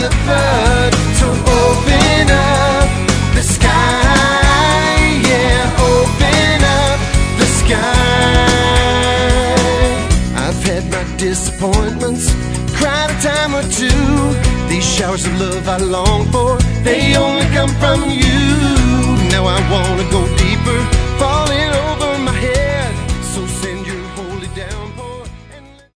the flood. So open up the sky, yeah, open up the sky. I've had my disappointments, cried a time or two. These showers of love I long for, they only come from you. Now I wanna go deeper, fall